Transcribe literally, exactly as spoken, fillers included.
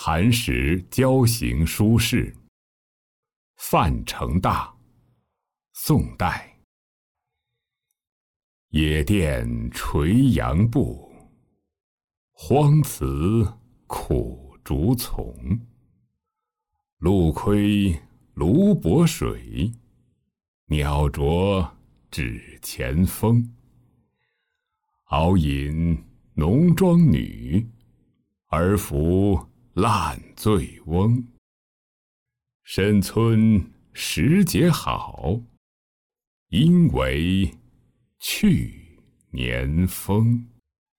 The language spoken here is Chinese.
寒食交行书事。范成大，宋代。野店垂杨步，荒辞苦竹丛。鹿窥芦柏水，鸟啄指前风。熬饮浓妆女，儿扶烂醉翁。深村时节好，因为去年风。